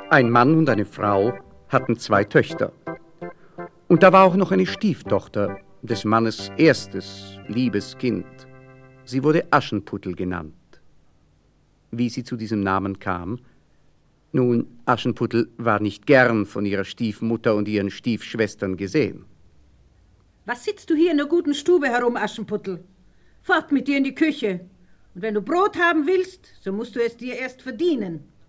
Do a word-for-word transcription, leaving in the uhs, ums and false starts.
Ein Mann und eine Frau hatten zwei Töchter. Und da war auch noch eine Stieftochter, des Mannes erstes liebes Kind. Sie wurde Aschenputtel genannt. Wie sie zu diesem Namen kam? Nun, Aschenputtel war nicht gern von ihrer Stiefmutter und ihren Stiefschwestern gesehen. Was sitzt du hier in der guten Stube herum, Aschenputtel? Fort mit dir in die Küche. Und wenn du Brot haben willst, so musst du es dir erst verdienen.